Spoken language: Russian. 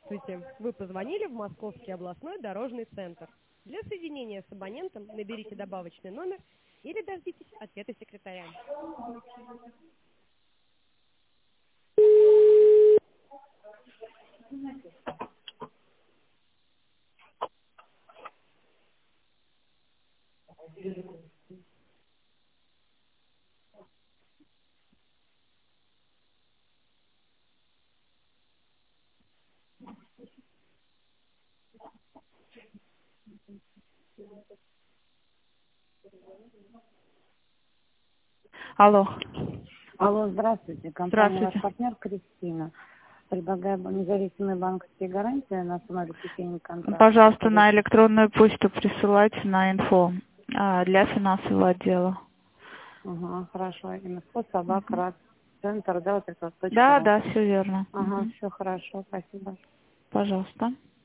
Здравствуйте. Вы позвонили в Московский областной дорожный центр. Для соединения с абонентом наберите добавочный номер или дождитесь ответа секретаря. Алло. Алло, здравствуйте. Компания «Ваш Здравствуйте. партнер» Кристина. Предлагаю независимые банковские гарантии на основе заключения контракта. Пожалуйста, на электронную почту присылайте на инфо для финансового отдела. Ага, хорошо. Инфо собака центр, да, вот это вот точка Да, ру. да, все верно. Ага, все хорошо, спасибо. Пожалуйста.